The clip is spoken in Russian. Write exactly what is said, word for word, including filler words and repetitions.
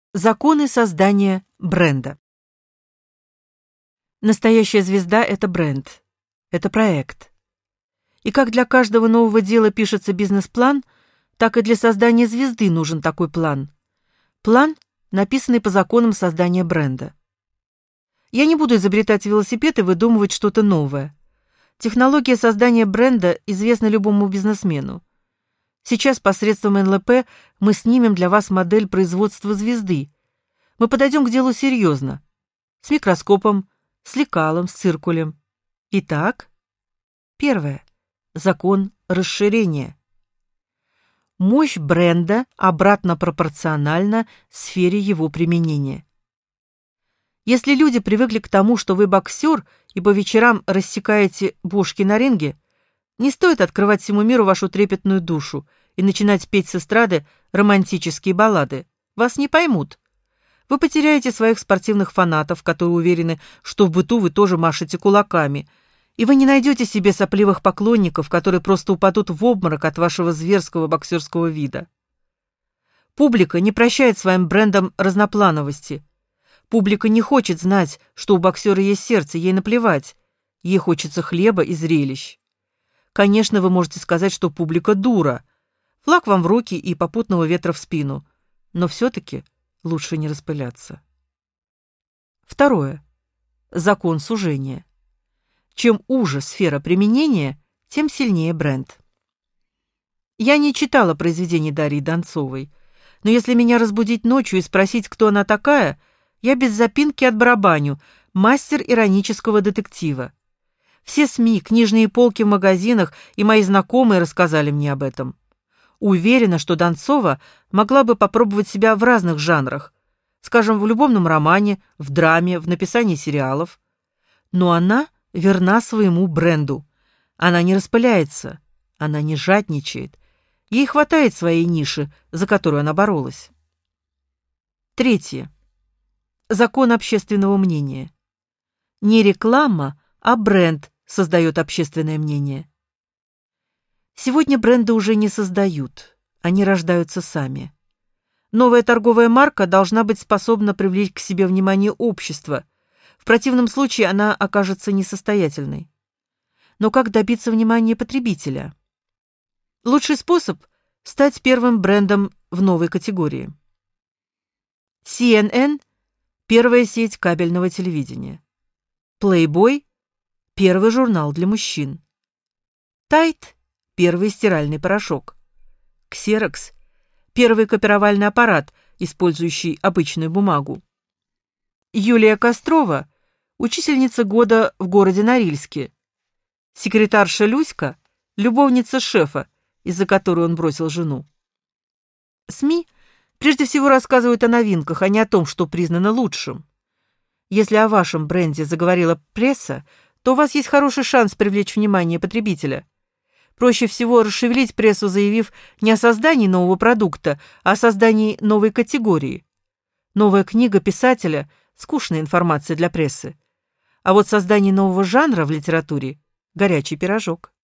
Законы создания бренда. Настоящая звезда — это бренд, это проект. И как для каждого нового дела пишется бизнес-план, так и для создания звезды нужен такой план. План, написанный по законам создания бренда. Я не буду изобретать велосипед и выдумывать что-то новое. Технология создания бренда известна любому бизнесмену. Сейчас посредством эн эл пэ мы снимем для вас модель производства звезды. Мы подойдем к делу серьезно. С микроскопом, с лекалом, с циркулем. Итак, первое. Закон расширения. Мощь бренда обратно пропорциональна сфере его применения. Если люди привыкли к тому, что вы боксер и по вечерам рассекаете бошки на ринге, не стоит открывать всему миру вашу трепетную душу и начинать петь с эстрады романтические баллады. Вас не поймут. Вы потеряете своих спортивных фанатов, которые уверены, что в быту вы тоже машете кулаками, и вы не найдете себе сопливых поклонников, которые просто упадут в обморок от вашего зверского боксерского вида. Публика не прощает своим брендам разноплановости. Публика не хочет знать, что у боксера есть сердце, ей наплевать. Ей хочется хлеба и зрелищ. Конечно, вы можете сказать, что публика дура. Флаг вам в руки и попутного ветра в спину. Но все-таки лучше не распыляться. Второе. Закон сужения. Чем уже сфера применения, тем сильнее бренд. Я не читала произведений Дарьи Донцовой, но если меня разбудить ночью и спросить, кто она такая, я без запинки отбарабаню: мастер иронического детектива. Все СМИ, книжные полки в магазинах и мои знакомые рассказали мне об этом. Уверена, что Донцова могла бы попробовать себя в разных жанрах, скажем, в любовном романе, в драме, в написании сериалов. Но она верна своему бренду. Она не распыляется, она не жадничает. Ей хватает своей ниши, за которую она боролась. Третье. Закон общественного мнения. Не реклама, а бренд создает общественное мнение. Сегодня бренды уже не создают, они рождаются сами. Новая торговая марка должна быть способна привлечь к себе внимание общества. В противном случае она окажется несостоятельной. Но как добиться внимания потребителя? Лучший способ – стать первым брендом в новой категории. си эн эн – первая сеть кабельного телевидения. Playboy – первый журнал для мужчин. Tide – первый стиральный порошок. Xerox – первый копировальный аппарат, использующий обычную бумагу. Юлия Кострова – учительница года в городе Норильске. Секретарша Люська – любовница шефа, из-за которой он бросил жену. СМИ прежде всего рассказывают о новинках, а не о том, что признано лучшим. Если о вашем бренде заговорила пресса, то у вас есть хороший шанс привлечь внимание потребителя. Проще всего расшевелить прессу, заявив не о создании нового продукта, а о создании новой категории. Новая книга писателя – скучная информация для прессы. А вот создание нового жанра в литературе – горячий пирожок.